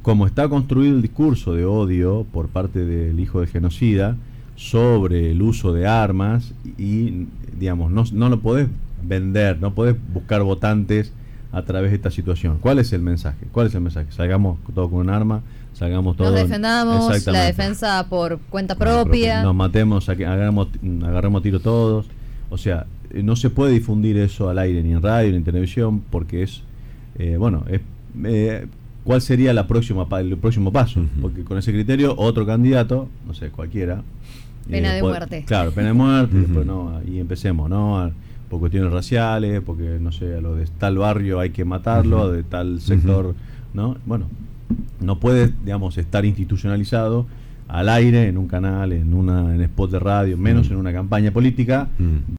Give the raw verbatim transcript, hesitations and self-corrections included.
como está construido el discurso de odio por parte del hijo del genocida sobre el uso de armas y, digamos, no, no lo podés vender, no podés buscar votantes a través de esta situación. ¿Cuál es el mensaje? ¿Cuál es el mensaje? Salgamos todos con un arma, salgamos todos... Nos defendamos, la defensa por cuenta propia. Nos matemos, agarremos, agarremos tiro todos. O sea, no se puede difundir eso al aire, ni en radio, ni en televisión, porque es, eh, bueno, es, eh, ¿cuál sería la próxima el próximo paso? Uh-huh. Porque con ese criterio, otro candidato, no sé, cualquiera... Pena eh, de puede, muerte. Claro, pena de muerte, uh-huh. Después no, y empecemos, ¿no? Por cuestiones raciales, porque, no sé, a lo de tal barrio hay que matarlo, uh-huh. De tal sector, uh-huh. ¿no? Bueno, no puede, digamos, estar institucionalizado al aire, en un canal, en una en spot de radio, menos uh-huh. en una campaña política, uh-huh.